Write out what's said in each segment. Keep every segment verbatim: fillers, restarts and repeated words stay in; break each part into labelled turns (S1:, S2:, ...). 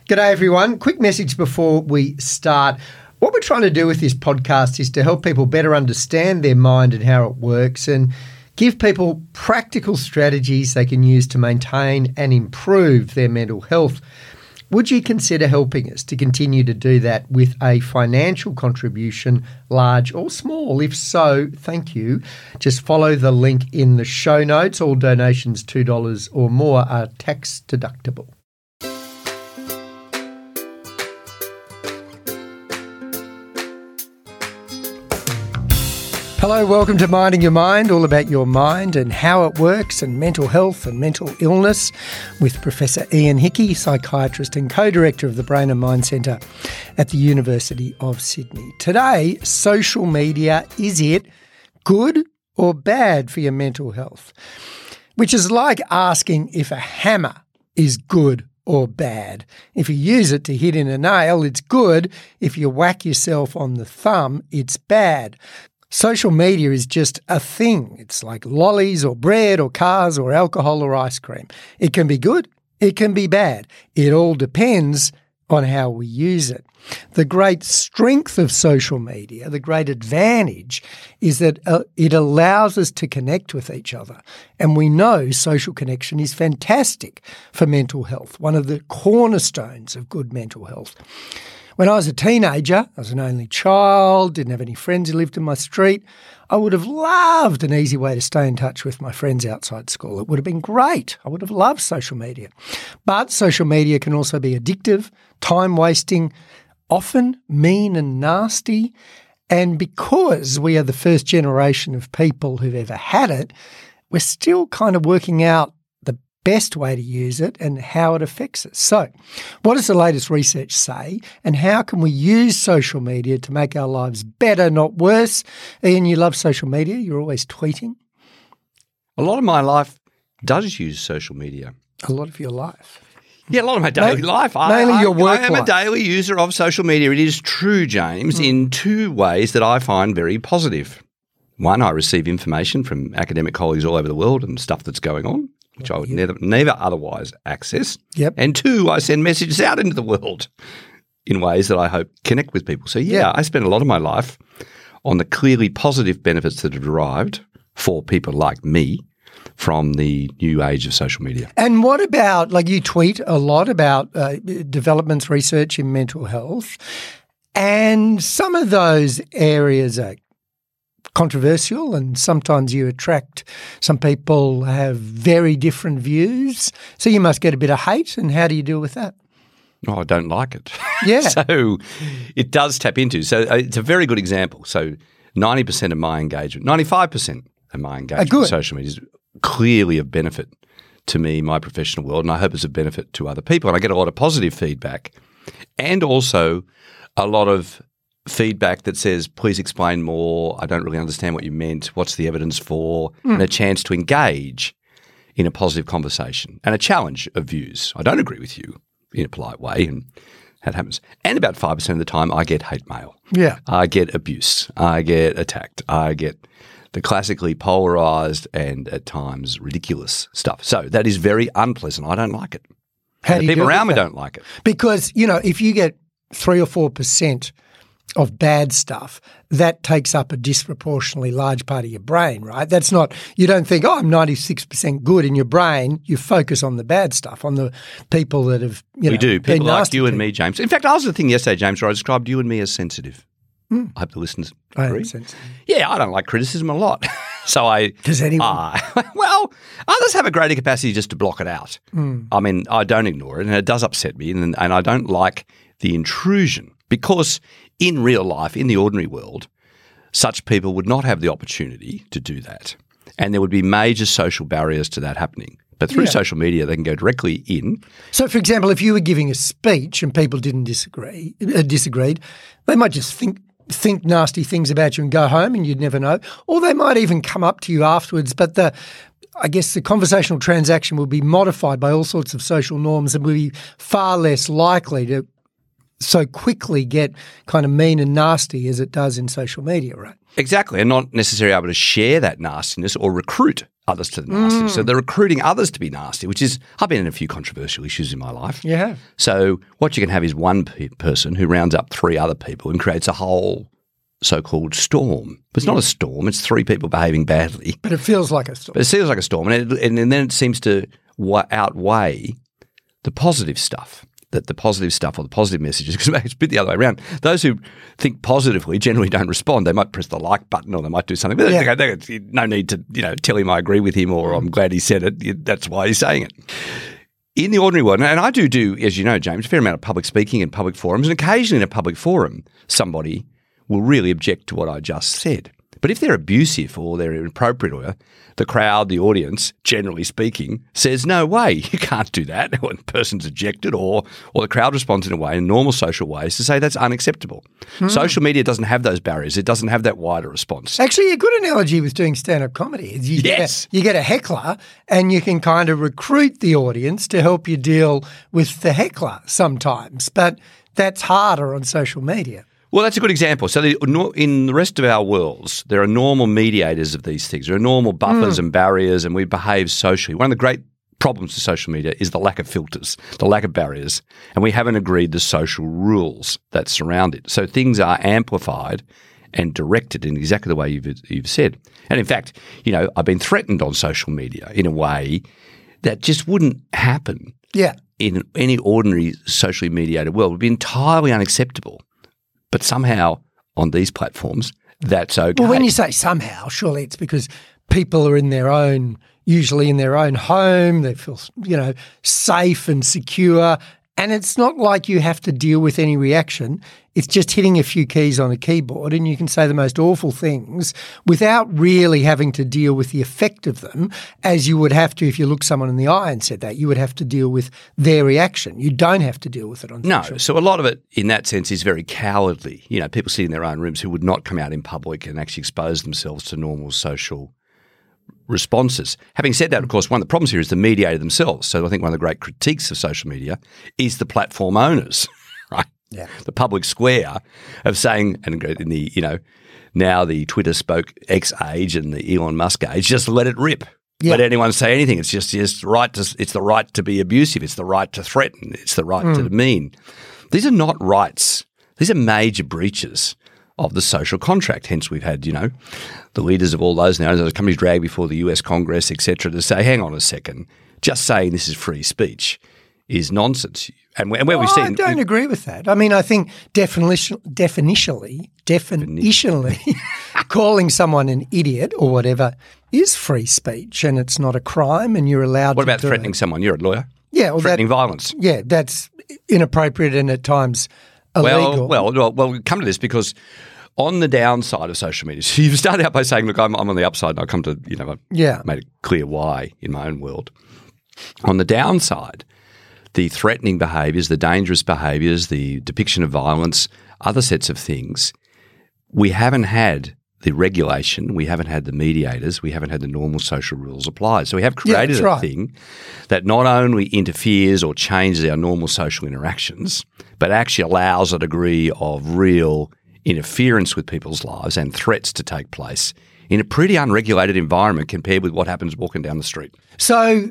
S1: G'day everyone. Quick message before we start. What we're trying to do with this podcast is to help people better understand their mind and how it works and give people practical strategies they can use to maintain and improve their mental health. Would you consider helping us to continue to do that with a financial contribution, large or small? If so, thank you. Just follow the link in the show notes. All donations two dollars or more are tax deductible. Hello, welcome to Minding Your Mind, all about your mind and how it works and mental health and mental illness with Professor Ian Hickey, psychiatrist and co-director of the Brain and Mind Centre at the University of Sydney. Today, social media, is it good or bad for your mental health? Which is like asking if a hammer is good or bad. If you use it to hit in a nail, it's good. If you whack yourself on the thumb, it's bad. Social media is just a thing. It's like lollies or bread or cars or alcohol or ice cream. It can be good, it can be bad. It all depends on how we use it. The great strength of social media, the great advantage, is that uh, it allows us to connect with each other. And we know social connection is fantastic for mental health, one of the cornerstones of good mental health. When I was a teenager, I was an only child, didn't have any friends who lived in my street. I would have loved an easy way to stay in touch with my friends outside school. It would have been great. I would have loved social media. But social media can also be addictive, time-wasting, often mean and nasty. And because we are the first generation of people who've ever had it, we're still kind of working out best way to use it and how it affects us. So, what does the latest research say and how can we use social media to make our lives better, not worse? Ian, you love social media. You're always tweeting.
S2: A lot of my life does use social media.
S1: A lot of your life?
S2: Yeah, a lot of my daily
S1: mainly,
S2: life.
S1: Mainly
S2: I,
S1: your work
S2: I am
S1: life.
S2: a daily user of social media. It is true, James, mm. in two ways that I find very positive. One, I receive information from academic colleagues all over the world and stuff that's going on, which I would yep. never, never otherwise access.
S1: Yep.
S2: And two, I send messages out into the world in ways that I hope connect with people. So, yeah, yep. I spend a lot of my life on the clearly positive benefits that are derived for people like me from the new age of social media.
S1: And what about, like you tweet a lot about uh, developments, research in mental health, and some of those areas are controversial and sometimes you attract some people have very different views. So you must get a bit of hate, and how do you deal with that?
S2: Oh, I don't like it.
S1: Yeah.
S2: So it does tap into. So it's a very good example. So ninety percent of my engagement, ninety-five percent of my engagement with social media is clearly of benefit to me, my professional world, and I hope it's a benefit to other people. And I get a lot of positive feedback and also a lot of feedback that says, please explain more, I don't really understand what you meant, what's the evidence for, mm. and a chance to engage in a positive conversation and a challenge of views. I don't agree with you in a polite way, and that happens. And about five percent of the time I get hate mail.
S1: Yeah.
S2: I get abuse. I get attacked. I get the classically polarised and at times ridiculous stuff. So that is very unpleasant. I don't like it.
S1: How do you
S2: people around me
S1: that?
S2: don't like it.
S1: Because, you know, if you get three or four percent of bad stuff, that takes up a disproportionately large part of your brain, right? That's not, you don't think, oh, I'm ninety-six percent good in your brain. You focus on the bad stuff, on the people that have, you know,
S2: we do. People like you and
S1: people.
S2: me, James. In fact, I was the thing yesterday, James, where I described you and me as sensitive. Mm. I hope the listeners agree.
S1: I am sensitive.
S2: Yeah, I don't like criticism a lot. So I
S1: Does anyone?
S2: Uh, well, others have a greater capacity just to block it out. Mm. I mean, I don't ignore it, and it does upset me, and, and I don't like the intrusion because in real life, in the ordinary world, such people would not have the opportunity to do that, and there would be major social barriers to that happening. But through yeah. social media, they can go directly in.
S1: So, for example, if you were giving a speech and people didn't disagree, uh, disagreed, they might just think think nasty things about you and go home, and you'd never know. Or they might even come up to you afterwards, but the I guess the conversational transaction will be modified by all sorts of social norms and will be far less likely to so quickly get kind of mean and nasty as it does in social media, right?
S2: Exactly, and not necessarily able to share that nastiness or recruit others to the nastiness. Mm. So they're recruiting others to be nasty, which is – I've been in a few controversial issues in my life.
S1: You have.
S2: So what you can have is one pe- person who rounds up three other people and creates a whole so-called storm. But it's not a storm. It's three people behaving badly.
S1: But it feels like a storm.
S2: But it feels like a storm, and, it, and, and then it seems to wa- outweigh the positive stuff. That the positive stuff or the positive messages, because it's a bit the other way around. Those who think positively generally don't respond. They might press the like button or they might do something. But yeah. they, they, no need to, you know, tell him I agree with him or I'm glad he said it. That's why he's saying it. In the ordinary world, and I do do, as you know, James, a fair amount of public speaking in public forums, and occasionally in a public forum, somebody will really object to what I just said. But if they're abusive or they're inappropriate, or the crowd, the audience, generally speaking, says, no way, you can't do that when the person's ejected, or or the crowd responds in a way, in normal social ways, to say that's unacceptable. Hmm. Social media doesn't have those barriers. It doesn't have that wider response.
S1: Actually, a good analogy with doing stand-up comedy is you,
S2: yes.
S1: get a, you get a heckler and you can kind of recruit the audience to help you deal with the heckler sometimes, but that's harder on social media.
S2: Well, that's a good example. So the, in the rest of our worlds, there are normal mediators of these things. There are normal buffers mm. and barriers, and we behave socially. One of the great problems of social media is the lack of filters, the lack of barriers, and we haven't agreed the social rules that surround it. So things are amplified and directed in exactly the way you've, you've said. And in fact, you know, I've been threatened on social media in a way that just wouldn't happen
S1: yeah.
S2: in any ordinary socially mediated world. It would be entirely unacceptable. But somehow on these platforms, that's okay.
S1: Well, when you say somehow, surely it's because people are in their own, usually in their own home. They feel, you know, safe and secure. And it's not like you have to deal with any reaction. It's just hitting a few keys on a keyboard and you can say the most awful things without really having to deal with the effect of them, as you would have to if you looked someone in the eye and said that. You would have to deal with their reaction. You don't have to deal with it on
S2: No,
S1: social.
S2: So a lot of it in that sense is very cowardly. You know, people sit in their own rooms who would not come out in public and actually expose themselves to normal social responses. Having said that, of course, one of the problems here is the mediator themselves. So I think one of the great critiques of social media is the platform owners, right?
S1: Yeah.
S2: The public square of saying, and in the, you know, now the Twitter spoke X age and the Elon Musk age, just let it rip. Yeah. Let anyone say anything. It's just, just right to, it's the right to be abusive. It's the right to threaten. It's the right mm. to demean. These are not rights. These are major breaches of the social contract. Hence we've had, you know, the leaders of all those now, those companies dragged before the U S Congress, et cetera, to say, hang on a second, just saying this is free speech is nonsense. And where, and where
S1: well,
S2: we've seen...
S1: I don't agree with that. I mean, I think definition, definitionally, definitionally, calling someone an idiot or whatever is free speech and it's not a crime and you're allowed
S2: what
S1: to
S2: What about threatening it. someone? You're a lawyer.
S1: Yeah. Well,
S2: threatening
S1: that,
S2: violence.
S1: Yeah, that's inappropriate and at times illegal.
S2: Well, well, well, well, we come to this because on the downside of social media, so you've started out by saying, look, I'm, I'm on the upside and I'll come to, you know, I've
S1: yeah.
S2: made it clear why in my own world. On the downside, the threatening behaviours, the dangerous behaviours, the depiction of violence, other sets of things, we haven't had the regulation, we haven't had the mediators, we haven't had the normal social rules applied. So we have created
S1: yeah,
S2: a
S1: right.
S2: thing that not only interferes or changes our normal social interactions, but actually allows a degree of real interference with people's lives and threats to take place in a pretty unregulated environment compared with what happens walking down the street.
S1: So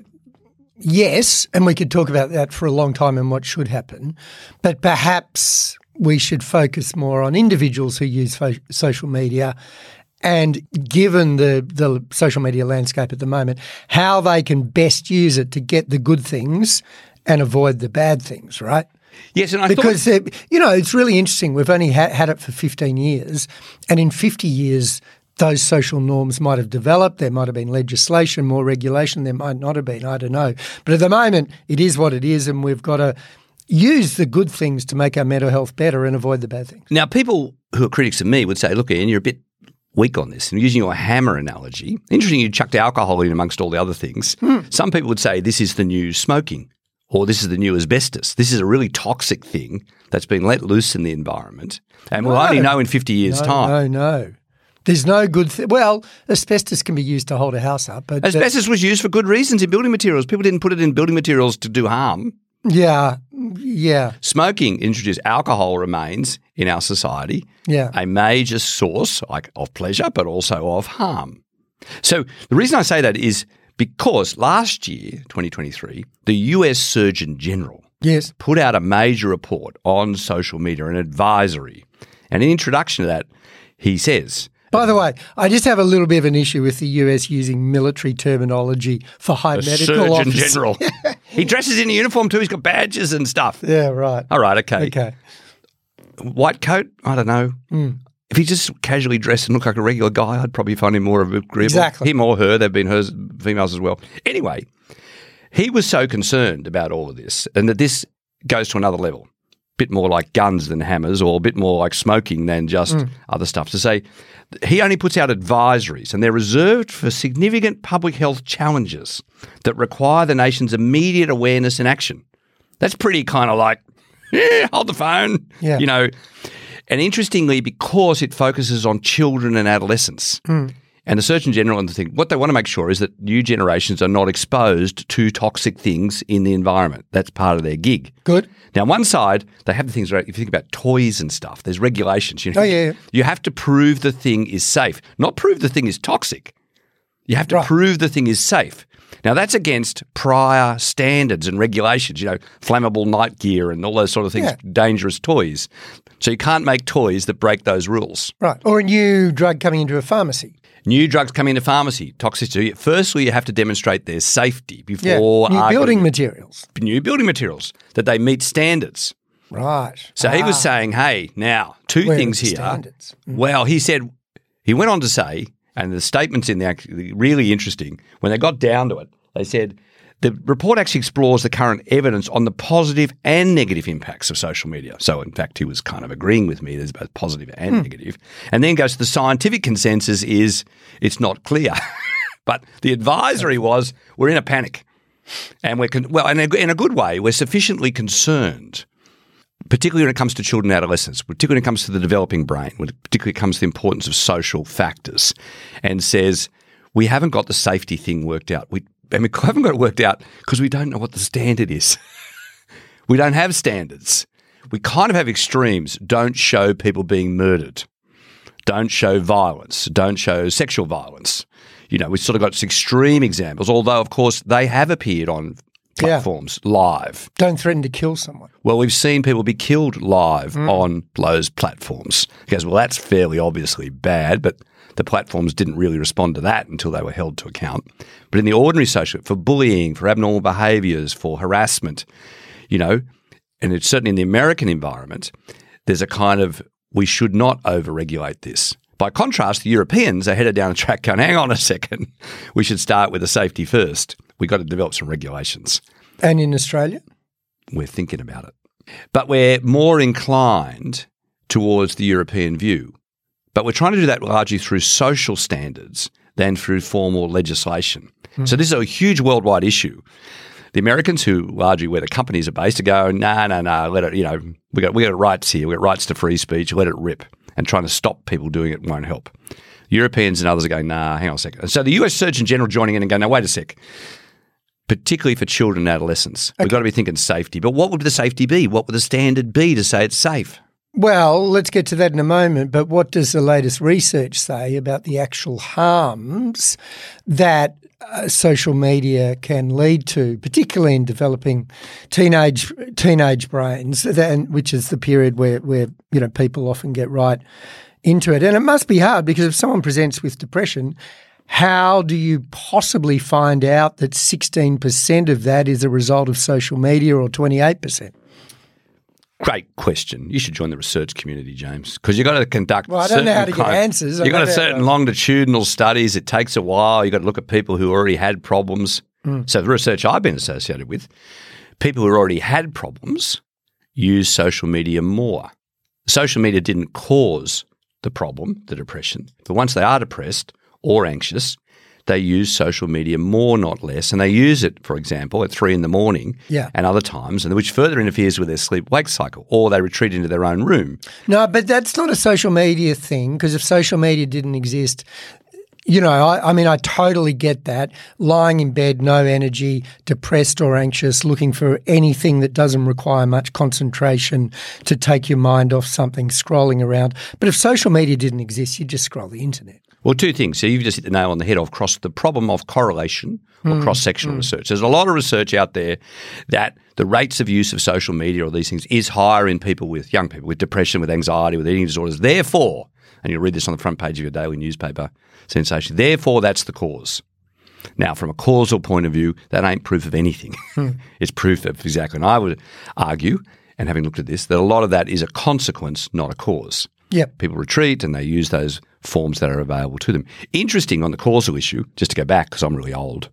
S1: yes, and we could talk about that for a long time and what should happen, but perhaps we should focus more on individuals who use fo- social media and, given the, the social media landscape at the moment, how they can best use it to get the good things and avoid the bad things, right?
S2: Yes, and I
S1: because
S2: thought...
S1: uh, you know, it's really interesting. We've only ha- had it for fifteen years, and in fifty years, those social norms might have developed. There might have been legislation, more regulation. There might not have been. I don't know. But at the moment, it is what it is, and we've got to use the good things to make our mental health better and avoid the bad things.
S2: Now, people who are critics of me would say, look, Ian, you're a bit weak on this. And using your hammer analogy, interesting you chucked alcohol in amongst all the other things. Hmm. Some people would say this is the new smoking, or this is the new asbestos. This is a really toxic thing that's been let loose in the environment, and we'll no. only know in fifty years'
S1: no,
S2: time.
S1: No, no. There's no good thing. Well, asbestos can be used to hold a house up. But
S2: asbestos was used for good reasons in building materials. People didn't put it in building materials to do harm.
S1: Yeah. Yeah.
S2: Smoking introduced alcohol remains in our society
S1: yeah.
S2: a major source like of pleasure but also of harm. So the reason I say that is because last year, twenty twenty-three, the U S Surgeon General
S1: yes.
S2: put out a major report on social media, an advisory. And in introduction to that, he says...
S1: By the way, I just have a little bit of an issue with the U S using military terminology for high
S2: the
S1: medical
S2: Surgeon
S1: officers.
S2: General. He dresses in a uniform too. He's got badges and stuff.
S1: Yeah, right.
S2: All right, okay.
S1: Okay.
S2: White coat? I don't know.
S1: Mm.
S2: If he just casually dressed and looked like a regular guy, I'd probably find him more of a agreeable.
S1: Exactly.
S2: Him or her. They've been hers, females as well. Anyway, he was so concerned about all of this and that this goes to another level. Bit more like guns than hammers, or a bit more like smoking than just mm. other stuff. To say he only puts out advisories and they're reserved for significant public health challenges that require the nation's immediate awareness and action. That's pretty kind of like, yeah, hold the phone,
S1: yeah.
S2: you know. And interestingly, because it focuses on children and adolescents, mm. and the Surgeon General and the thing, what they want to make sure is that new generations are not exposed to toxic things in the environment. That's part of their gig.
S1: Good.
S2: Now, on one side, they have the things, if you think about toys and stuff, there's regulations. You know,
S1: oh, yeah.
S2: You have to prove the thing is safe, not prove the thing is toxic. You have to
S1: right.
S2: prove the thing is safe. Now, that's against prior standards and regulations, you know, flammable night gear and all those sort of things,
S1: yeah.
S2: dangerous toys. So you can't make toys that break those rules.
S1: Right. Or a new drug coming into a pharmacy.
S2: New drugs come into pharmacy, toxicity. Firstly, you have to demonstrate their safety before
S1: yeah, new building materials.
S2: New building materials, that they meet standards.
S1: Right.
S2: So ah. he was saying, hey, now, two
S1: Where
S2: things
S1: are the
S2: here.
S1: Standards? Mm.
S2: Well, he said, he went on to say, and the statements in there are really interesting, when they got down to it, they said, the report actually explores the current evidence on the positive and negative impacts of social media. So, in fact, he was kind of agreeing with me. There's both positive and
S1: hmm.
S2: negative. And then goes to the scientific consensus is it's not clear. But the advisory was we're in a panic. And we're, con- well, in a, in a good way, we're sufficiently concerned, particularly when it comes to children and adolescents, particularly when it comes to the developing brain, when it particularly comes to the importance of social factors, and says we haven't got the safety thing worked out. We And we haven't got it worked out because we don't know what the standard is. We don't have standards. We kind of have extremes. Don't show people being murdered. Don't show violence. Don't show sexual violence. You know, we've sort of got extreme examples, although, of course, they have appeared on platforms yeah. live.
S1: Don't threaten to kill someone.
S2: Well, we've seen people be killed live mm. on those platforms. Because, well, that's fairly obviously bad, but the platforms didn't really respond to that until they were held to account. But in the ordinary social, for bullying, for abnormal behaviours, for harassment, you know, and it's certainly in the American environment, there's a kind of, we should not over-regulate this. By contrast, the Europeans are headed down a track going, hang on a second, we should start with the safety first. We've got to develop some regulations.
S1: And in Australia?
S2: We're thinking about it. But we're more inclined towards the European view. But we're trying to do that largely through social standards than through formal legislation. Mm. So this is a huge worldwide issue. The Americans, who largely where the companies are based, are going, no, no, no, let it, you know, we got we got rights here, we got rights to free speech, let it rip. And trying to stop people doing it won't help. Europeans and others are going, nah, hang on a second. And so the U S Surgeon General joining in and going, no, wait a sec. Particularly for children and adolescents, okay. We've got to be thinking safety. But what would the safety be? What would the standard be to say it's safe?
S1: Well, let's get to that in a moment, but what does the latest research say about the actual harms that uh, social media can lead to, particularly in developing teenage teenage brains, then, which is the period where, where you know people often get right into it. And it must be hard because if someone presents with depression, how do you possibly find out that sixteen percent of that is a result of social media or twenty-eight percent?
S2: Great question. You should join the research community, James, because you've got to conduct.
S1: Well, I don't know how to get answers.
S2: You've got a certain longitudinal studies. It takes a while. You've got to look at people who already had problems. Mm. So the research I've been associated with, people who already had problems use social media more. Social media didn't cause the problem, the depression, but once they are depressed or anxious, they use social media more, not less, and they use it, for example, at three in the morning
S1: yeah.
S2: and other times, and which further interferes with their sleep-wake cycle, or they retreat into their own room.
S1: No, but that's not a social media thing, because if social media didn't exist, you know, I, I mean, I totally get that. Lying in bed, no energy, depressed or anxious, looking for anything that doesn't require much concentration to take your mind off something, scrolling around. But if social media didn't exist, you'd just scroll the internet.
S2: Well, two things. So you've just hit the nail on the head of cross the problem of correlation or mm, cross-sectional mm. research. There's a lot of research out there that the rates of use of social media or these things is higher in people with young people with depression, with anxiety, with eating disorders. Therefore, and you'll read this on the front page of your daily newspaper sensation, therefore that's the cause. Now, from a causal point of view, that ain't proof of anything. Hmm. It's proof of exactly. And I would argue, and having looked at this, that a lot of that is a consequence, not a cause.
S1: Yep.
S2: People retreat and they use those forms that are available to them. Interesting on the causal issue, just to go back because I'm really old,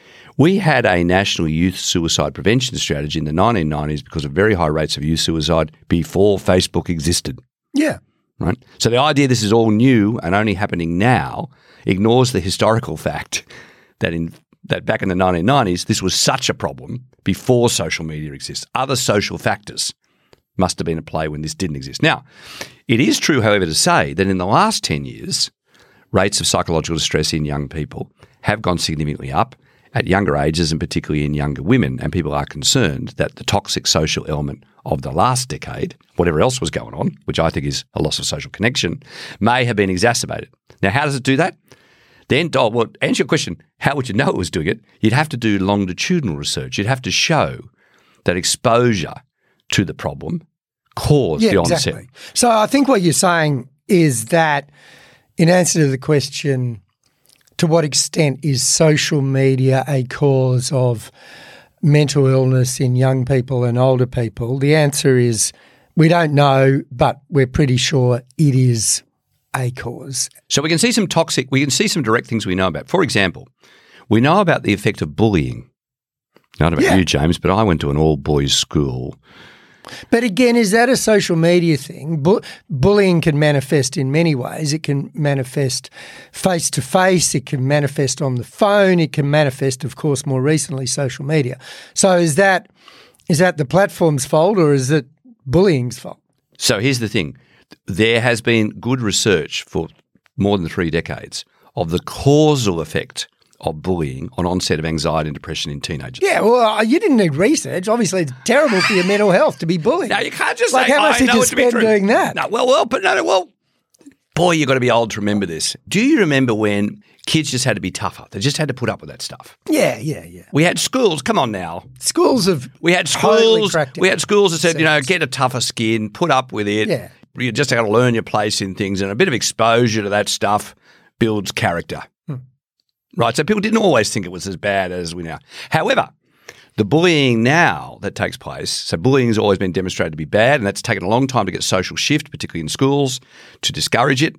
S2: we had a national youth suicide prevention strategy in the nineteen nineties because of very high rates of youth suicide before Facebook existed.
S1: Yeah.
S2: Right. So the idea this is all new and only happening now ignores the historical fact that in that back in the nineteen nineties, this was such a problem before social media exists. Other social factors must have been at play when this didn't exist. Now, it is true, however, to say that in the last ten years, rates of psychological distress in young people have gone significantly up at younger ages and particularly in younger women, and people are concerned that the toxic social element of the last decade, whatever else was going on, which I think is a loss of social connection, may have been exacerbated. Now, how does it do that? Then, oh, well, answer your question, how would you know it was doing it? You'd have to do longitudinal research. You'd have to show that exposure to the problem caused
S1: yeah,
S2: the onset.
S1: Exactly. So I think what you're saying is that in answer to the question, to what extent is social media a cause of mental illness in young people and older people? The answer is we don't know, but we're pretty sure it is a cause.
S2: So we can see some toxic, we can see some direct things we know about. For example, we know about the effect of bullying. I don't know about
S1: yeah.
S2: you, James, but I went to an all-boys school.
S1: But again, is that a social media thing? Bu- bullying can manifest in many ways. It can manifest face-to-face. It can manifest on the phone. It can manifest, of course, more recently, social media. So is that is that the platform's fault or is it bullying's fault?
S2: So here's the thing. There has been good research for more than three decades of the causal effect of bullying on onset of anxiety and depression in teenagers.
S1: Yeah, well, you didn't need research. Obviously, it's terrible for your mental health to be bullied.
S2: No, you can't just
S1: like
S2: say,
S1: how much
S2: oh,
S1: did you spend doing that?
S2: No, well, well, but no, no, well, boy, you've got to be old to remember this. Do you remember when kids just had to be tougher? They just had to put up with that stuff.
S1: Yeah, yeah, yeah.
S2: We had schools. Come on now.
S1: Schools have
S2: we had
S1: totally
S2: schools. We had schools that said, sense. you know, get a tougher skin, put up with it.
S1: Yeah.
S2: You just got to learn your place in things, and a bit of exposure to that stuff builds character. Hmm. Right? So people didn't always think it was as bad as we now. However, the bullying now that takes place, so bullying has always been demonstrated to be bad, and that's taken a long time to get social shift, particularly in schools, to discourage it.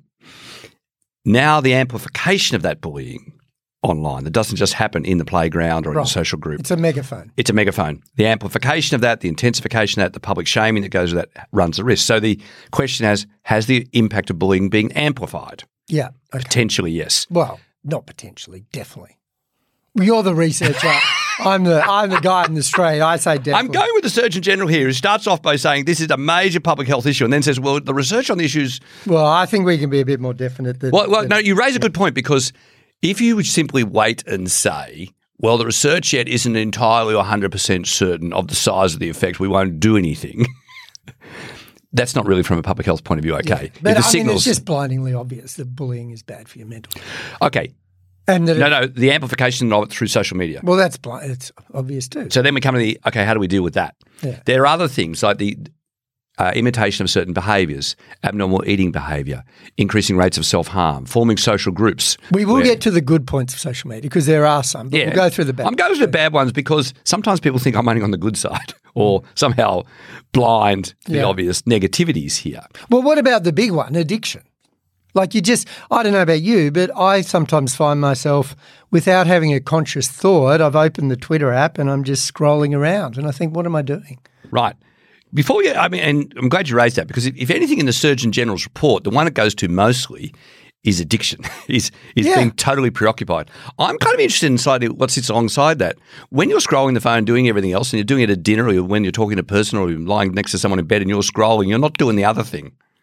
S2: Now the amplification of that bullying online, that doesn't just happen in the playground or right. in a social group.
S1: It's a megaphone.
S2: It's a megaphone. The amplification of that, the intensification of that, the public shaming that goes with that runs the risk. So the question is, has the impact of bullying been amplified?
S1: Yeah. Okay.
S2: Potentially, yes.
S1: Well, not potentially, definitely. You're the researcher. I'm the I'm the guy in the street. I say definitely.
S2: I'm going with the Surgeon General here, who starts off by saying this is a major public health issue and then says, well, the research on the issues…
S1: Well, I think we can be a bit more definite. Than,
S2: well, well
S1: than,
S2: no, you raise a good point, because if you would simply wait and say, well, the research yet isn't entirely one hundred percent certain of the size of the effect, we won't do anything, that's not really from a public health point of view okay.
S1: Yeah. But
S2: the
S1: I
S2: signals,
S1: mean, it's just blindingly obvious that bullying is bad for your mental health.
S2: Okay.
S1: And that
S2: no,
S1: it,
S2: no, the amplification of it through social media.
S1: Well, that's blind. It's obvious too.
S2: So then we come to the, okay, how do we deal with that?
S1: Yeah.
S2: There are other things like the uh, imitation of certain behaviours, abnormal eating behaviour, increasing rates of self-harm, forming social groups.
S1: We will
S2: where,
S1: get to the good points of social media because there are some, but
S2: yeah,
S1: we'll go through the bad.
S2: I'm going through the bad ones because sometimes people think I'm only on the good side or somehow blind the
S1: yeah.
S2: obvious negativities here.
S1: Well, what about the big one, addiction? Like you just, I don't know about you, but I sometimes find myself, without having a conscious thought, I've opened the Twitter app and I'm just scrolling around and I think, what am I doing?
S2: Right. Before you, I mean, and I'm glad you raised that because if, if anything in the Surgeon General's report, the one it goes to mostly is addiction, is is
S1: yeah.
S2: being totally preoccupied. I'm kind of interested in slightly what sits alongside that. When you're scrolling the phone, doing everything else, and you're doing it at dinner or when you're talking to a person or you're lying next to someone in bed and you're scrolling, you're not doing the other thing.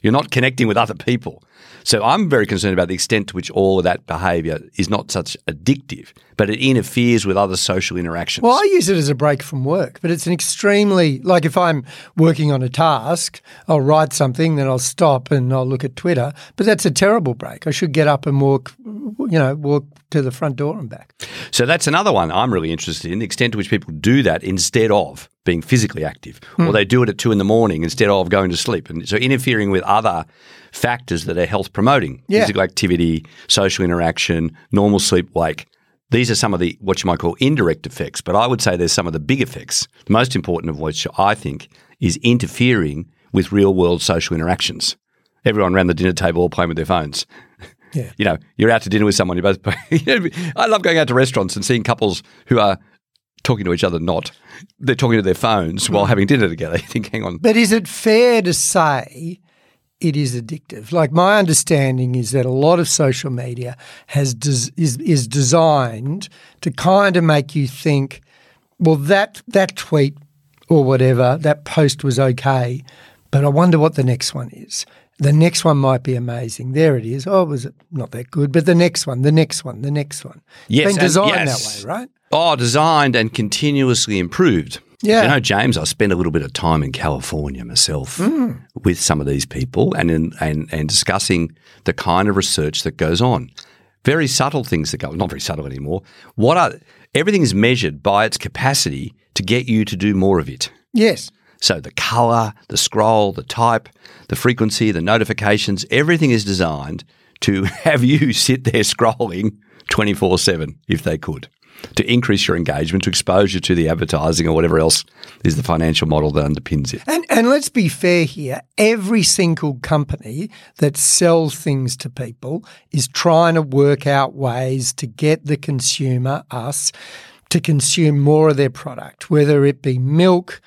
S2: You're not connecting with other people. So I'm very concerned about the extent to which all of that behaviour is not such addictive, but it interferes with other social interactions.
S1: Well, I use it as a break from work, but it's an extremely – like if I'm working on a task, I'll write something, then I'll stop and I'll look at Twitter, but that's a terrible break. I should get up and walk, you know, walk to the front door and back.
S2: So that's another one I'm really interested in, the extent to which people do that instead of being physically active, mm. or they do it at two in the morning instead of going to sleep. And so interfering with other factors that are health promoting, yeah. physical activity, social interaction, normal sleep wake. These are some of the what you might call indirect effects, but I would say there's some of the big effects, the most important of which I think is interfering with real-world social interactions. Everyone around the dinner table all playing with their phones.
S1: Yeah.
S2: You know, you're out to dinner with someone, you both I love going out to restaurants and seeing couples who are talking to each other, not. They're talking to their phones mm. while having dinner together. You think, hang on.
S1: But is it fair to say it is addictive? Like, my understanding is that a lot of social media has des- is is designed to kind of make you think, well, that that tweet or whatever, that post was okay, but I wonder what the next one is. The next one might be amazing. There it is. Oh, was it not that good? But the next one, the next one, the next one.
S2: Yes,
S1: it's been designed
S2: yes.
S1: that way, right?
S2: Oh, designed and continuously improved.
S1: Yeah.
S2: You know, James, I spent a little bit of time in California myself mm. with some of these people and, in, and and discussing the kind of research that goes on. Very subtle things that go – not very subtle anymore. What are everything is measured by its capacity to get you to do more of it.
S1: Yes.
S2: So the colour, the scroll, the type, the frequency, the notifications, everything is designed to have you sit there scrolling twenty-four seven if they could, to increase your engagement, to expose you to the advertising or whatever else is the financial model that underpins it.
S1: And and let's be fair here, every single company that sells things to people is trying to work out ways to get the consumer, us, to consume more of their product, whether it be milk,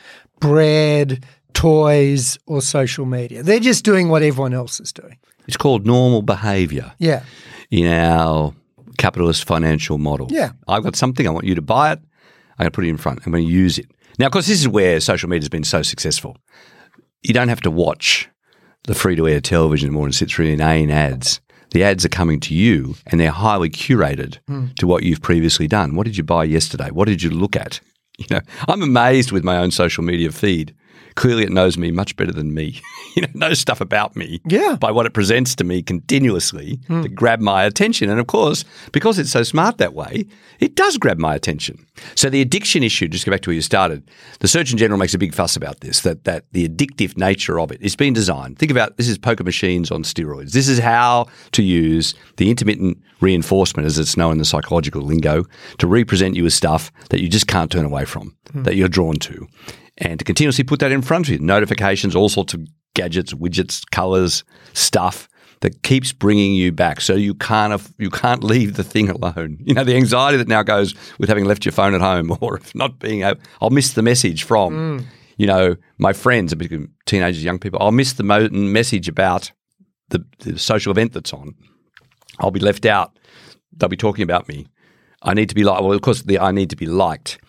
S1: bread, toys, or social media. They're just doing what everyone else is doing.
S2: It's called normal behaviour.
S1: Yeah.
S2: In our capitalist financial model.
S1: Yeah.
S2: I've got something, I want you to buy it, I'm going to put it in front, I'm going to use it. Now, of course, this is where social media has been so successful. You don't have to watch the free-to-air television more and sit through inane ads. The ads are coming to you and they're highly curated mm. to what you've previously done. What did you buy yesterday? What did you look at? You know, I'm amazed with my own social media feed. Clearly it knows me much better than me. You know, it knows stuff about me
S1: yeah.
S2: by what it presents to me continuously mm. to grab my attention. And of course, because it's so smart that way, it does grab my attention. So the addiction issue, just go back to where you started, the Surgeon General makes a big fuss about this, that that the addictive nature of it is being designed. Think about this is poker machines on steroids. This is how to use the intermittent reinforcement, as it's known in the psychological lingo, to represent you as stuff that you just can't turn away from, mm. that you're drawn to. And to continuously put that in front of you, notifications, all sorts of gadgets, widgets, colours, stuff that keeps bringing you back, so you can't you can't leave the thing alone. You know, the anxiety that now goes with having left your phone at home, or not being able, I'll miss the message from, mm. you know, my friends, teenagers, young people. I'll miss the mo- message about the, the social event that's on. I'll be left out. They'll be talking about me. I need to be liked. Well, of course, the I need to be liked.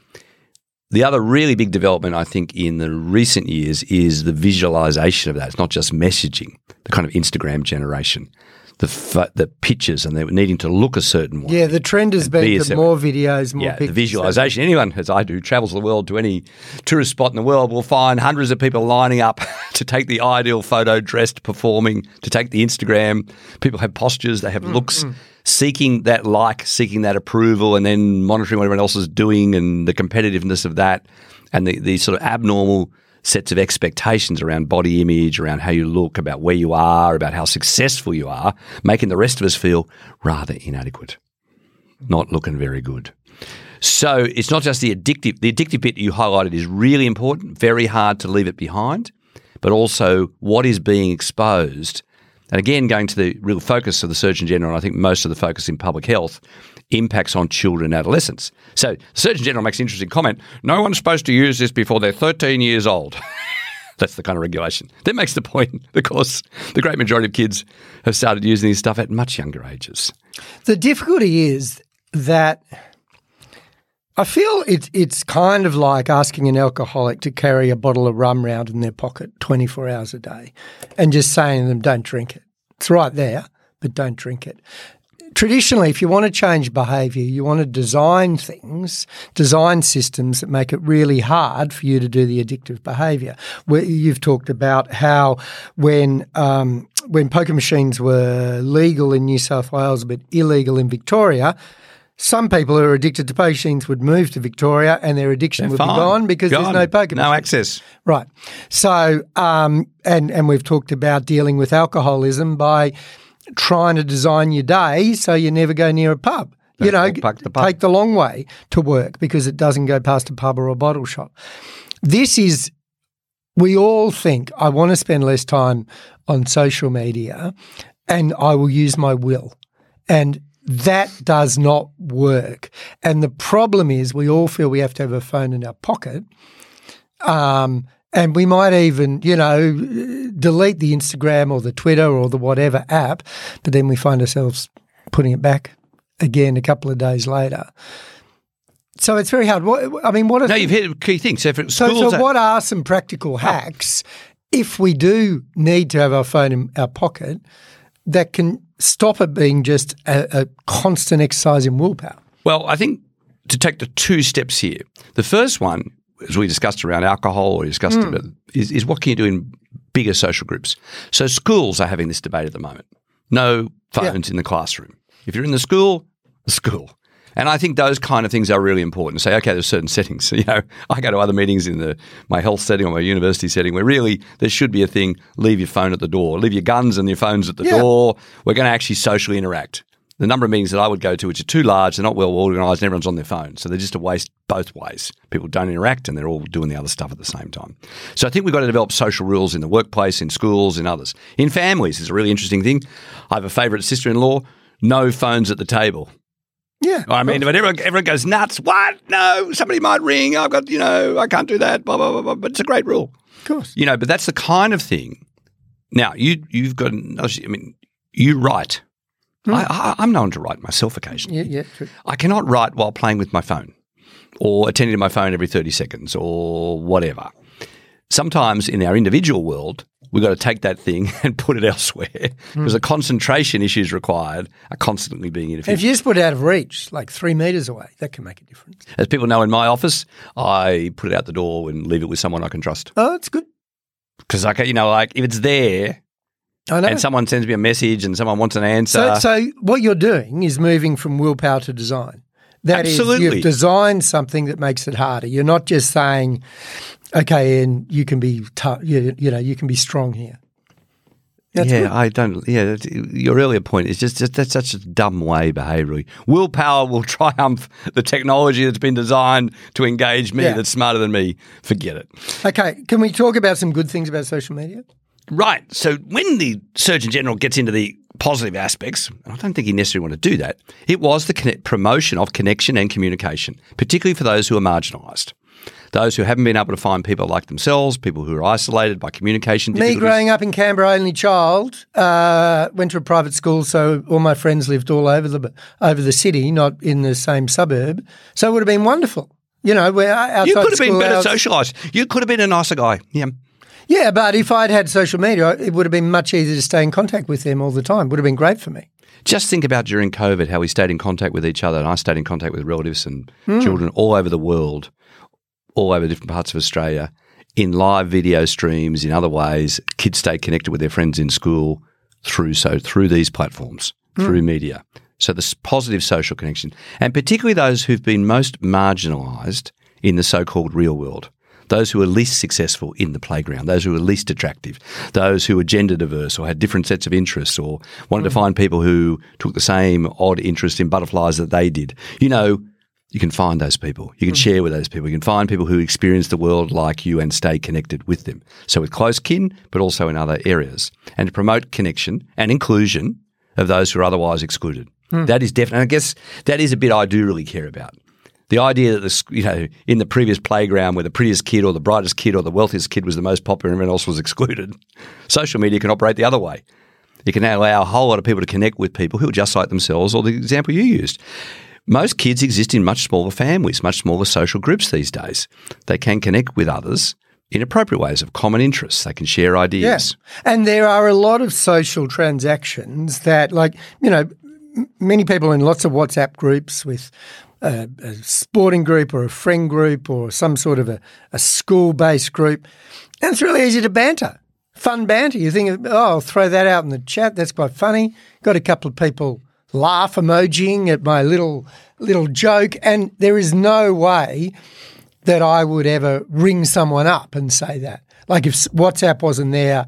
S2: The other really big development, I think, in the recent years is the visualization of that. It's not just messaging, the kind of Instagram generation, the f- the pictures, and they're needing to look a certain way.
S1: Yeah, the trend has been be to more videos, more
S2: yeah,
S1: pictures.
S2: The visualization. Anyone, as I do, travels the world to any tourist spot in the world will find hundreds of people lining up to take the ideal photo, dressed, performing, to take the Instagram. People have postures, they have mm, looks. Mm. Seeking that like, seeking that approval, and then monitoring what everyone else is doing and the competitiveness of that, and the, the sort of abnormal sets of expectations around body image, around how you look, about where you are, about how successful you are, making the rest of us feel rather inadequate, not looking very good. So it's not just the addictive – the addictive bit you highlighted is really important, very hard to leave it behind, but also what is being exposed. And again, going to the real focus of the Surgeon General, and I think most of the focus in public health, impacts on children and adolescents. So the Surgeon General makes an interesting comment, no one's supposed to use this before they're thirteen years old. That's the kind of regulation. That makes the point, because the great majority of kids have started using this stuff at much younger ages.
S1: The difficulty is that I feel it's it's kind of like asking an alcoholic to carry a bottle of rum round in their pocket twenty-four hours a day and just saying to them, don't drink it. It's right there, but don't drink it. Traditionally, if you want to change behaviour, you want to design things, design systems that make it really hard for you to do the addictive behaviour. Where you've talked about how when um, when poker machines were legal in New South Wales but illegal in Victoria, some people who are addicted to poker machines would move to Victoria and their addiction
S2: They're
S1: would
S2: fine.
S1: be gone because
S2: gone.
S1: there's no poker
S2: No
S1: machines.
S2: access.
S1: Right. So, um, and, and we've talked about dealing with alcoholism by trying to design your day so you never go near a pub.
S2: Don't
S1: you know,
S2: walk the pub.
S1: take the long way to work because it doesn't go past a pub or a bottle shop. This is, we all think, I want to spend less time on social media and I will use my will. And that does not work. And the problem is we all feel we have to have a phone in our pocket. Um, and we might even, you know, delete the Instagram or the Twitter or the whatever app, but then we find ourselves putting it back again a couple of days later. So it's very hard. What, I mean, what are
S2: No, you've hit a key thing. So, for
S1: so,
S2: schools
S1: so
S2: are,
S1: what are some practical hacks if we do need to have our phone in our pocket that can stop it being just a, a constant exercise in willpower?
S2: Well, I think to take the two steps here. The first one, as we discussed around alcohol or discussed
S1: Mm.
S2: about, is, is what can you do in bigger social groups? So schools are having this debate at the moment. No phones
S1: Yeah.
S2: in the classroom. If you're in the school, the school. And I think those kind of things are really important. Say, okay, there's certain settings. You know, I go to other meetings in the my health setting or my university setting where really there should be a thing, leave your phone at the door, leave your guns and your phones at the
S1: Yeah.
S2: door. We're going to actually socially interact. The number of meetings that I would go to, which are too large, they're not well organised, and everyone's on their phone. So they're just a waste both ways. People don't interact and they're all doing the other stuff at the same time. So I think we've got to develop social rules in the workplace, in schools, in others. In families, it's a really interesting thing. I have a favourite sister-in-law, no phones at the table.
S1: Yeah.
S2: I mean, but everyone, everyone goes nuts. What? No, somebody might ring. I've got, you know, I can't do that, blah, blah, blah, blah. But it's a great rule.
S1: Of course.
S2: You know, but that's the kind of thing. Now, you, you've got, I mean, you write.
S1: Mm.
S2: I, I, I'm known to write myself occasionally.
S1: Yeah, yeah, true.
S2: I cannot write while playing with my phone or attending to my phone every thirty seconds or whatever. Sometimes in our individual world, we've got to take that thing and put it elsewhere because the concentration issues required are constantly being interfered.
S1: If you just put it out of reach, like three metres away, that can make a difference.
S2: As people know in my office, I put it out the door and leave it with someone I can trust.
S1: Oh, that's good.
S2: Because, I can, you know, like if it's there
S1: I know.
S2: and someone sends me a message and someone wants an answer.
S1: So, so what you're doing is moving from willpower to design. That is,
S2: Absolutely.
S1: you've designed something that makes it harder. You're not just saying, okay, and you can be tough, you, you know, you can be strong here. That's
S2: yeah,
S1: good.
S2: I don't. Yeah, that's- your earlier point is just, just that's such a dumb way behaviourally. Willpower will triumph the technology that's been designed to engage me
S1: Yeah.
S2: that's smarter than me. Forget it.
S1: Okay, can we talk about some good things about social media?
S2: Right. So when the Surgeon General gets into the positive aspects, and I don't think he necessarily want to do that, it was the connect, promotion of connection and communication, particularly for those who are marginalised. Those who haven't been able to find people like themselves, people who are isolated by communication
S1: Me
S2: difficulties.
S1: growing up in Canberra, only child, uh, went to a private school, so all my friends lived all over the over the city, not in the same suburb. So it would have been wonderful. You know, we're outside
S2: You could have been
S1: school
S2: better
S1: hours.
S2: socialised. You could have been a nicer guy. Yeah.
S1: Yeah, but if I'd had social media, it would have been much easier to stay in contact with them all the time. It would have been great for me.
S2: Just think about during COVID how we stayed in contact with each other, and I stayed in contact with relatives and
S1: Hmm.
S2: children all over the world, all over different parts of Australia, in live video streams, in other ways. Kids stay connected with their friends in school through so through these platforms,
S1: Hmm.
S2: through media. So this positive social connection, and particularly those who've been most marginalised in the so-called real world. Those who are least successful in the playground, those who are least attractive, those who are gender diverse or had different sets of interests or wanted to find people who took the same odd interest in butterflies that they did. You know, you can find those people. You can share with those people. You can find people who experience the world like you and stay connected with them. So with close kin, but also in other areas. And to promote connection and inclusion of those who are otherwise excluded. That is definitely, I guess that is a bit I do really care about. The idea that, this, you know, in the previous playground where the prettiest kid or the brightest kid or the wealthiest kid was the most popular and everyone else was excluded, social media can operate the other way. It can allow a whole lot of people to connect with people who are just like themselves, or the example you used. Most kids exist in much smaller families, much smaller social groups these days. They can connect with others in appropriate ways of common interests. They can share ideas.
S1: Yeah. And there are a lot of social transactions that, like, you know, m- many people in lots of WhatsApp groups with a, a sporting group or a friend group or some sort of a, a school-based group, and it's really easy to banter. Fun banter. You think, oh, I'll throw that out in the chat. That's quite funny. Got a couple of people laugh emojiing at my little little joke, and there is no way that I would ever ring someone up and say that. Like if WhatsApp wasn't there,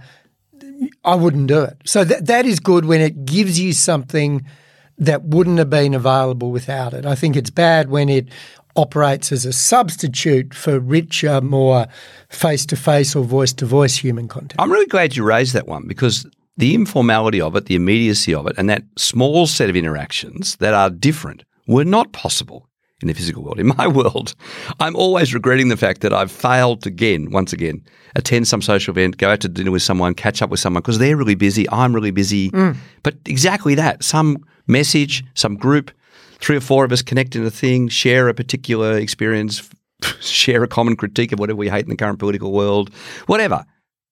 S1: I wouldn't do it. So that that is good when it gives you something that wouldn't have been available without it. I think it's bad when it operates as a substitute for richer, more face-to-face or voice-to-voice human content.
S2: I'm really glad you raised that one, because the informality of it, the immediacy of it, and that small set of interactions that are different were not possible in the physical world. In my world, I'm always regretting the fact that I've failed to, again, once again, attend some social event, go out to dinner with someone, catch up with someone, because they're really busy, I'm really busy. Mm. But exactly that, some message, some group, three or four of us connect in a thing, share a particular experience, share a common critique of whatever we hate in the current political world, whatever,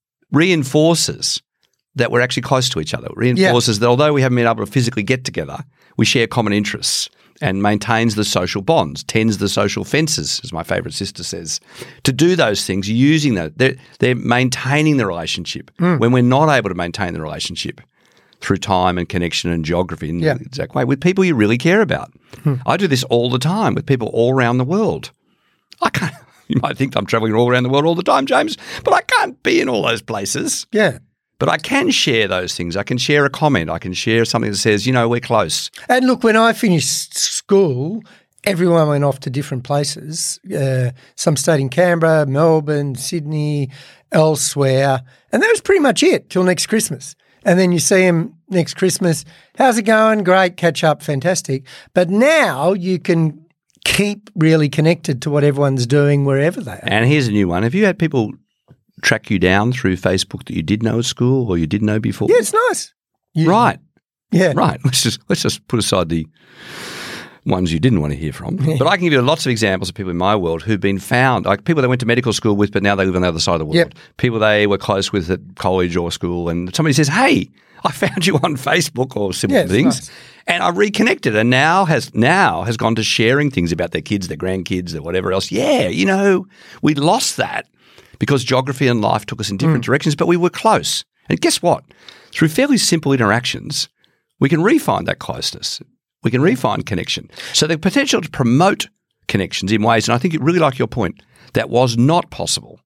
S2: reinforces that we're actually close to each other. It reinforces yeah. that although we haven't been able to physically get together, we share common interests, and maintains the social bonds, tends the social fences, as my favourite sister says. To do those things, using that, they're, they're maintaining the relationship mm. when we're not able to maintain the relationship through time and connection and geography in yeah. the exact way with people you really care about. Mm. I do this all the time with people all around the world. I can't. You might think I'm travelling all around the world all the time, James, but I can't be in all those places.
S1: Yeah.
S2: But I can share those things. I can share a comment. I can share something that says, you know, we're close.
S1: And look, when I finished school, everyone went off to different places. Uh, some stayed in Canberra, Melbourne, Sydney, elsewhere. And that was pretty much it till next Christmas. And then you see them next Christmas. How's it going? Great, catch up, fantastic. But now you can keep really connected to what everyone's doing wherever they are.
S2: And here's a new one. Have you had people track you down through Facebook that you did know at school or you didn't know before?
S1: Yeah, it's nice. You,
S2: right.
S1: Yeah.
S2: Right. Let's just let's just put aside the ones you didn't want to hear from. Yeah. But I can give you lots of examples of people in my world who've been found, like people they went to medical school with, but now they live on the other side of the world. Yep. People they were close with at college or school, and somebody says, hey, I found you on Facebook or similar
S1: yeah,
S2: things.
S1: Nice.
S2: And I reconnected, and now has now has gone to sharing things about their kids, their grandkids, or whatever else. Yeah, you know, we lost that because geography and life took us in different mm. directions, but we were close. And guess what? Through fairly simple interactions, we can refine that closeness. We can refine connection. So the potential to promote connections in ways, and I think you really like your point, that was not possible.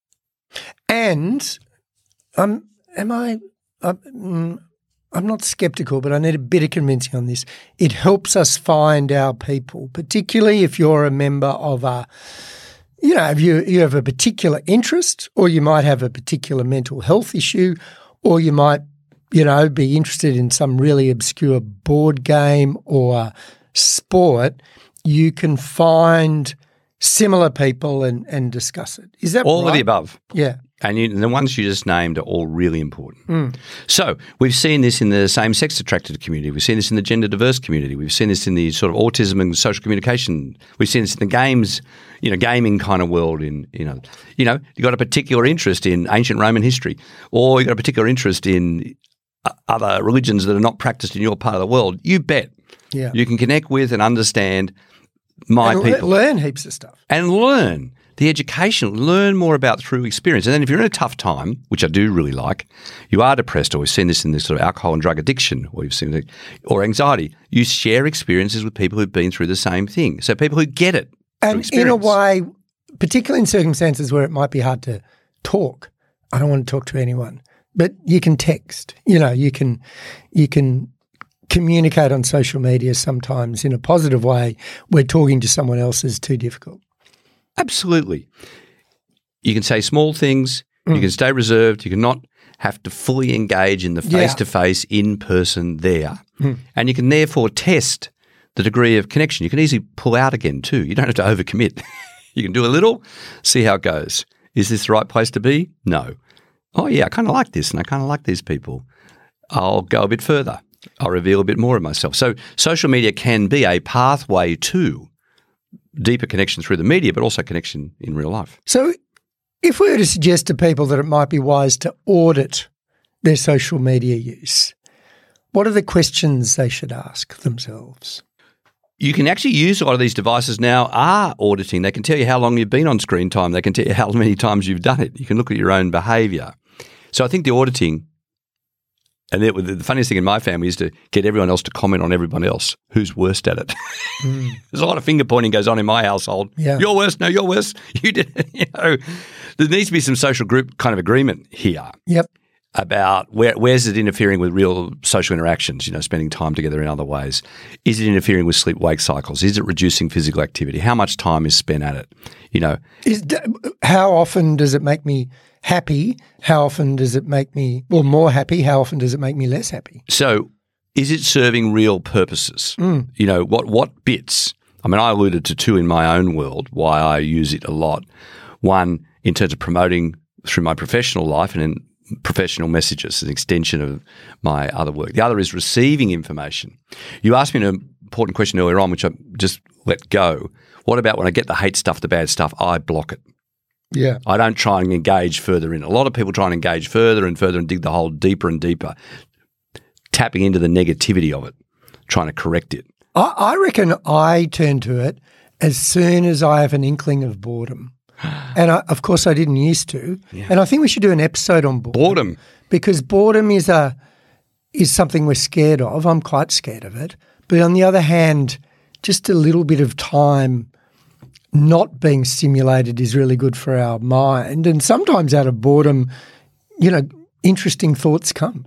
S1: And um, am I um, – I'm not skeptical, but I need a bit of convincing on this. It helps us find our people, particularly if you're a member of a – you know, if you, you have a particular interest, or you might have a particular mental health issue, or you might, you know, be interested in some really obscure board game or sport, you can find similar people and, and discuss it. Is that
S2: all
S1: right?
S2: of the above?
S1: Yeah.
S2: And you, the ones you just named are all really important.
S1: Mm.
S2: So we've seen this in the same-sex attracted community. We've seen this in the gender-diverse community. We've seen this in the sort of autism and social communication. We've seen this in the games, you know, gaming kind of world. In you know, you know, you got a particular interest in ancient Roman history, or you got a particular interest in other religions that are not practiced in your part of the world. You bet.
S1: Yeah.
S2: You can connect with and understand my
S1: and
S2: people,
S1: learn heaps of stuff,
S2: and learn. The education, learn more about through experience. And then if you're in a tough time, which I do really like, you are depressed, or we've seen this in this sort of alcohol and drug addiction, or you've seen it, or anxiety, you share experiences with people who've been through the same thing. So people who get it.
S1: And in a way, particularly in circumstances where it might be hard to talk, I don't want to talk to anyone, but you can text, you know, you can, you can communicate on social media sometimes in a positive way where talking to someone else is too difficult.
S2: Absolutely. You can say small things. Mm. You can stay reserved. You can not have to fully engage in the face-to-face, yeah. in-person there. Mm. And you can therefore test the degree of connection. You can easily pull out again too. You don't have to overcommit. You can do a little, see how it goes. Is this the right place to be? No. Oh, yeah, I kind of like this and I kind of like these people. I'll go a bit further. I reveal a bit more of myself. So social media can be a pathway to deeper connection through the media, but also connection in real life.
S1: So if we were to suggest to people that it might be wise to audit their social media use, what are the questions they should ask themselves?
S2: You can actually use a lot of these devices now are auditing. They can tell you how long you've been on screen time. They can tell you how many times you've done it. You can look at your own behaviour. So I think the auditing, and it, the funniest thing in my family is to get everyone else to comment on everyone else who's worst at it. Mm. There's a lot of finger pointing goes on in my household. Yeah. You're worse. No, you're worse. You did it. You know, there needs to be some social group kind of agreement here.
S1: Yep.
S2: About where where's it interfering with real social interactions, you know, spending time together in other ways? Is it interfering with sleep-wake cycles? Is it reducing physical activity? How much time is spent at it? You know,
S1: is, how often does it make me happy? How often does it make me, well, more happy? How often does it make me less happy?
S2: So is it serving real purposes? Mm. You know, what what bits? I mean, I alluded to two in my own world, why I use it a lot. One, in terms of promoting through my professional life and in professional messages, an extension of my other work. The other is receiving information. You asked me an important question earlier on, which I just let go. What about when I get the hate stuff, the bad stuff, I block it.
S1: Yeah.
S2: I don't try and engage further in. A lot of people try and engage further and further and dig the hole deeper and deeper, tapping into the negativity of it, trying to correct it.
S1: I, I reckon I turn to it as soon as I have an inkling of boredom. And, I, of course, I didn't used to. Yeah. And I think we should do an episode on boredom.
S2: Boredom.
S1: Because boredom is a is something we're scared of. I'm quite scared of it. But on the other hand, just a little bit of time not being stimulated is really good for our mind. And sometimes out of boredom, you know, interesting thoughts come.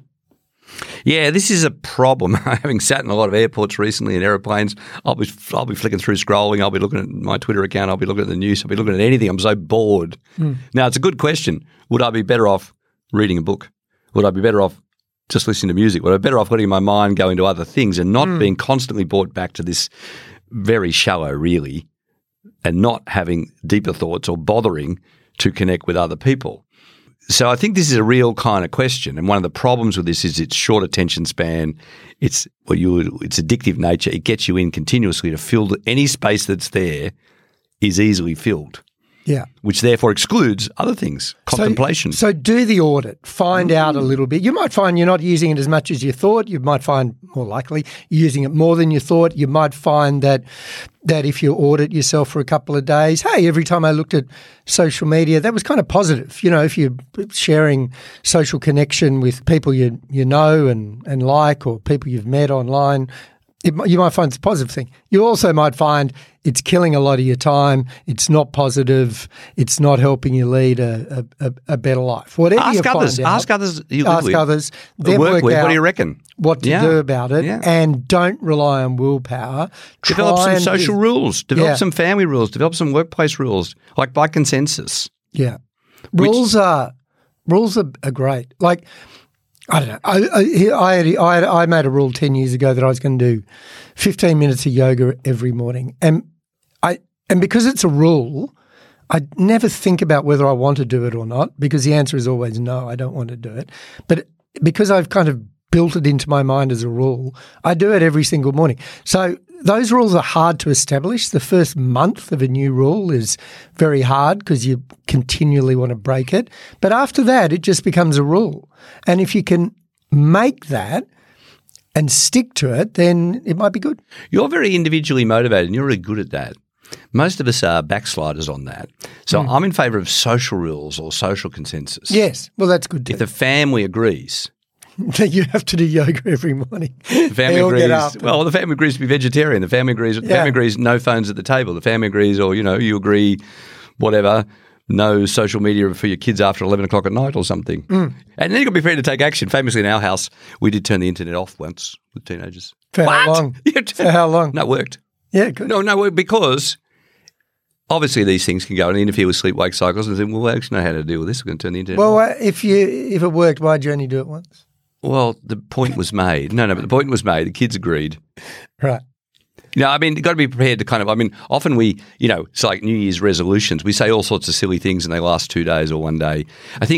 S2: Yeah, this is a problem. Having sat in a lot of airports recently in aeroplanes, I'll be I'll be flicking through, scrolling. I'll be looking at my Twitter account. I'll be looking at the news. I'll be looking at anything. I'm so bored. Mm. Now, it's a good question. Would I be better off reading a book? Would I be better off just listening to music? Would I be better off letting my mind go into other things and not mm. being constantly brought back to this very shallow, really, and not having deeper thoughts or bothering to connect with other people? So I think this is a real kind of question, and one of the problems with this is its short attention span. It's well, you, its addictive nature. It gets you in continuously to fill the, any space that's there is easily filled.
S1: Yeah,
S2: which therefore excludes other things, contemplation.
S1: So, so do the audit. Find mm. out a little bit. You might find you're not using it as much as you thought. You might find, more likely, you're using it more than you thought. You might find that that if you audit yourself for a couple of days, hey, every time I looked at social media, that was kind of positive. You know, if you're sharing social connection with people you you know and, and like, or people you've met online, it, you might find it's a positive thing. You also might find it's killing a lot of your time. It's not positive. It's not helping you lead a, a, a better life. Whatever
S2: ask
S1: you
S2: others.
S1: find out,
S2: ask others. You
S1: ask
S2: with.
S1: others.
S2: Then work,
S1: work
S2: with.
S1: out
S2: What do you reckon?
S1: What to
S2: yeah.
S1: do about it,
S2: yeah.
S1: and don't rely on willpower.
S2: Develop
S1: Try
S2: some social
S1: do,
S2: rules. Develop
S1: yeah.
S2: some family rules. Develop some workplace rules, like by consensus.
S1: Yeah, rules Which, are rules are, are great. Like, I don't know. I I, I I made a rule ten years ago that I was going to do fifteen minutes of yoga every morning, and I and because it's a rule, I never think about whether I want to do it or not, because the answer is always no. I don't want to do it, but because I've kind of built it into my mind as a rule, I do it every single morning. So those rules are hard to establish. The first month of a new rule is very hard because you continually want to break it. But after that, it just becomes a rule. And if you can make that and stick to it, then it might be good.
S2: You're very individually motivated and you're really good at that. Most of us are backsliders on that. So mm. I'm in favour of social rules or social consensus.
S1: Yes, well, that's good too.
S2: If the family agrees.
S1: You have to do yoga every morning.
S2: The family agrees. Well, the family agrees to be vegetarian. The family agrees. The yeah. family agrees no phones at the table. The family agrees, or you know, you agree, whatever. No social media for your kids after eleven o'clock at night or something. Mm. And then you've got to be prepared to take action. Famously, in our house, we did turn the internet off once with teenagers.
S1: For
S2: what?
S1: how long? For how long?
S2: No, it worked.
S1: Yeah, good.
S2: No, no, because obviously these things can go and interfere with sleep-wake cycles. And think, well, we actually know how to deal with this. We're going to turn the internet
S1: well,
S2: off.
S1: Well, if you if it worked, why'd you only do it once?
S2: Well, the point was made. No, no, but the point was made. The kids agreed.
S1: Right.
S2: You know, I mean, you've got to be prepared to kind of, I mean, often we, you know, it's like New Year's resolutions. We say all sorts of silly things and they last two days or one day. I think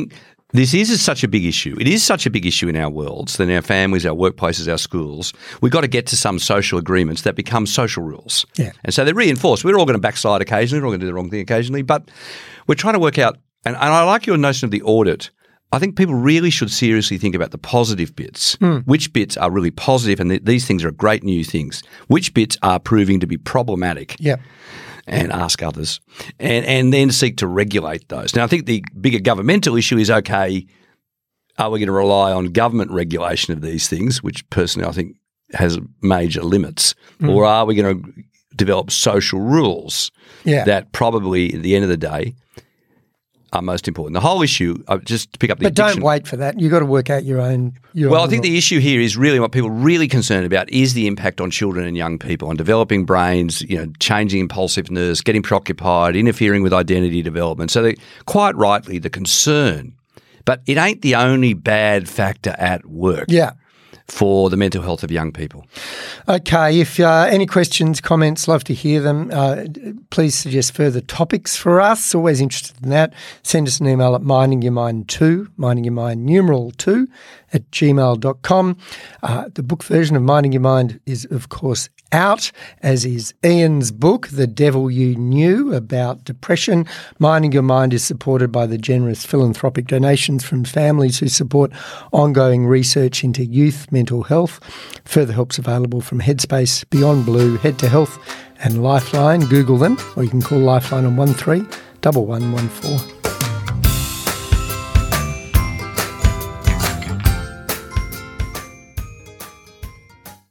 S2: This is such a big issue. It is such a big issue in our worlds, in our families, our workplaces, our schools. We've got to get to some social agreements that become social rules.
S1: Yeah.
S2: And so they're reinforced. We're all going to backslide occasionally. We're all going to do the wrong thing occasionally. But we're trying to work out, and, and I like your notion of the audit. I think people really should seriously think about the positive bits. Mm. Which bits are really positive, and th- these things are great new things. Which bits are proving to be problematic?
S1: Yeah.
S2: And ask others, and and then seek to regulate those. Now, I think the bigger governmental issue is, okay, are we going to rely on government regulation of these things, which personally I think has major limits, mm. or are we going to develop social rules
S1: yeah.
S2: that probably at the end of the day are most important? The whole issue, uh, just to pick up the
S1: But
S2: addiction,
S1: don't wait for that. You've got to work out your own your
S2: Well,
S1: own
S2: I think
S1: rule.
S2: the issue here is really what people are really concerned about is the impact on children and young people, on developing brains, you know, changing impulsiveness, getting preoccupied, interfering with identity development. So they, quite rightly, the concern. But it ain't the only bad factor at work.
S1: Yeah.
S2: For the mental health of young people.
S1: Okay, if uh, any questions, comments, love to hear them. Uh, please suggest further topics for us. Always interested in that. Send us an email at mindingyourmind2, mindingyourmind numeral two at gmail dot com. Uh, the book version of Minding Your Mind is, of course, out, as is Ian's book, The Devil You Knew, about depression. Minding Your Mind is supported by the generous philanthropic donations from families who support ongoing research into youth mental health. Further help's available from Headspace, Beyond Blue, Head to Health and Lifeline. Google them, or you can call Lifeline on one three one one one four.